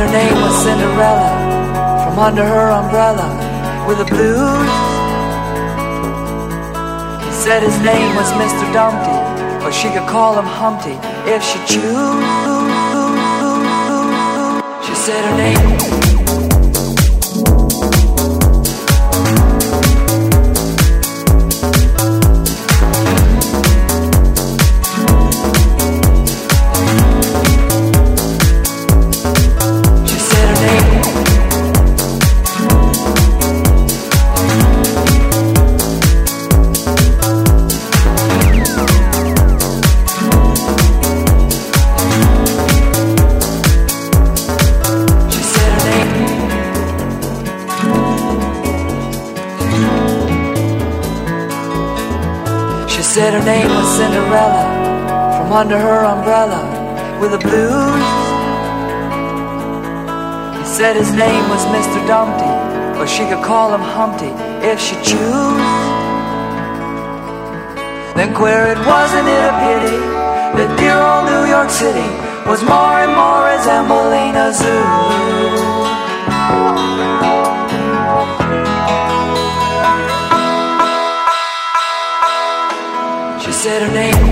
her name was Cinderella. From under her umbrella with the blues. He said his name was Mr. Dumpty, but she could call him Humpty if she choose. She said her name. She said her name was Cinderella. From under her umbrella with the blues. He said his name was Mr. Dumpty, but she could call him Humpty if she choose. Then queer it, wasn't it a pity that dear old New York City was more and more resembling a zoo. She said her name.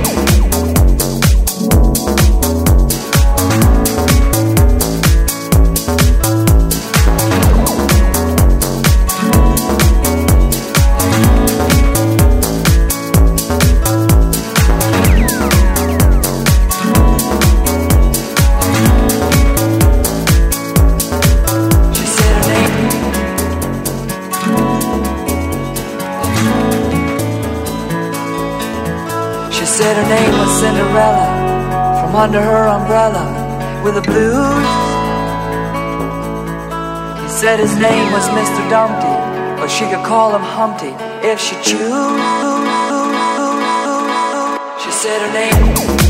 She said her name was Cinderella. From under her umbrella with the blues. He said his name was Mr. Dumpty, but she could call him Humpty if she choose. She said her name.